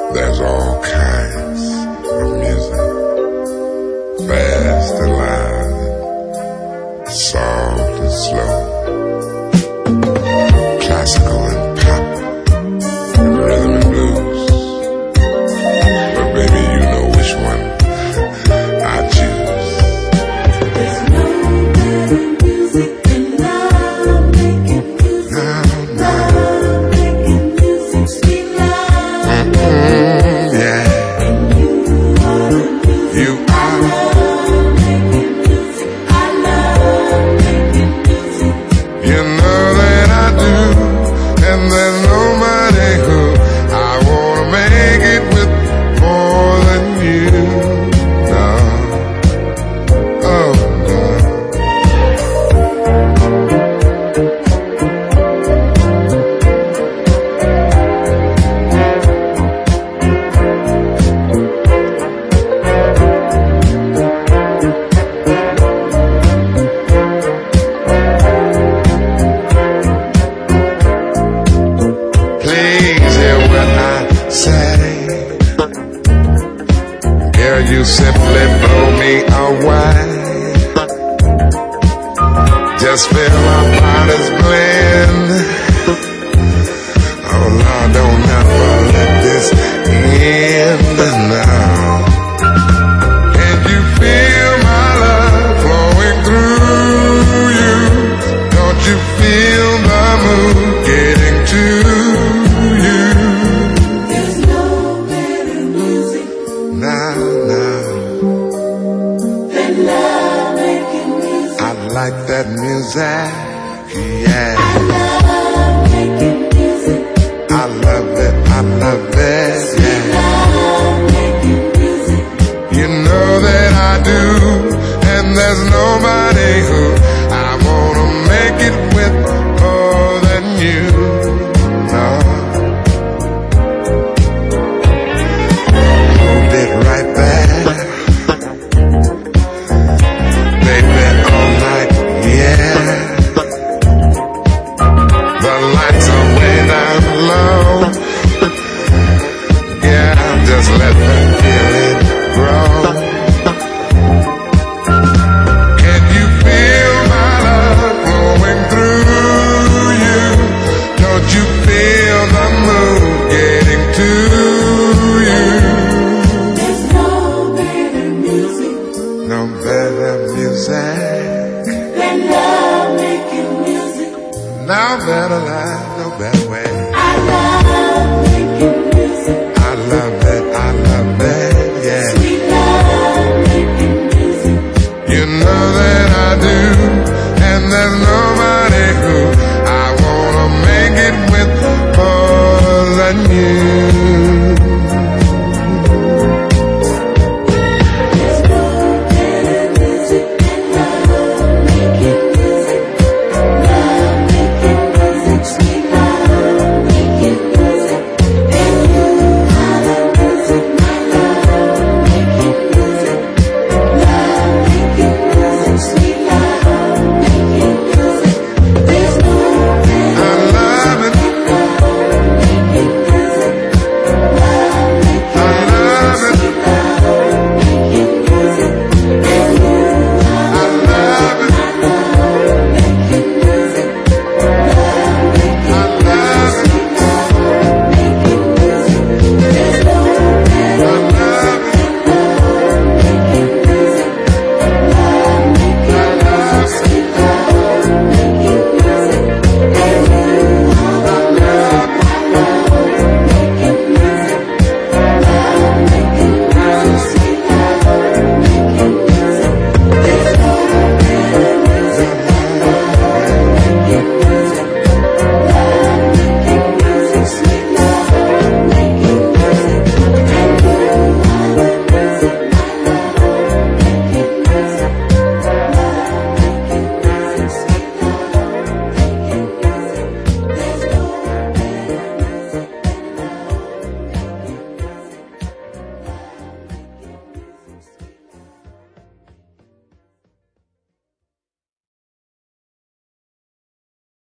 There's all kinds of music, fast and loud, soft and slow, classical and pop, and rhythm and blues. But baby, you know which one I choose. There's no better music than love making music. Love making music, sweet love. Yeah. And you are the music. You I love making music. I love making music. You know that I do, and there's nobody who I wanna make it with more than you. No, oh no. Please hear what I say. Girl, you simply blow me away. Just feel my body's blend. Oh Lord, don't ever let this end now. Can you feel my love flowing through you? Don't you feel the mood getting to you? There's no better music Now, than love making music. I like that music, yeah. I love making music. I love it, Sweet yeah. love making music. You know that I do, and there's nobody who